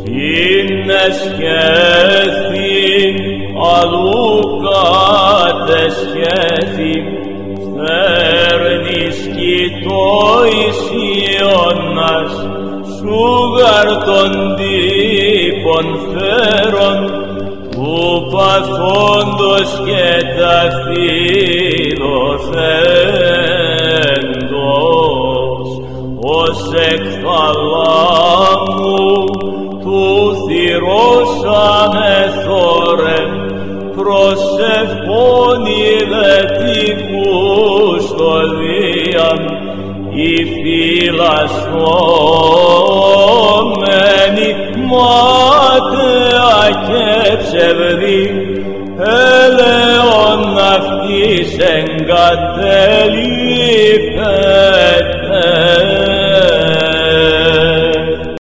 είναι σχέθη, αλλού κατεσχέθη, στέρνης κοιτώης Ιώνας, σούγαρ των τύπων φέρον, του παθόντος και ταχύδωθέντος, ως εκ θαλάμου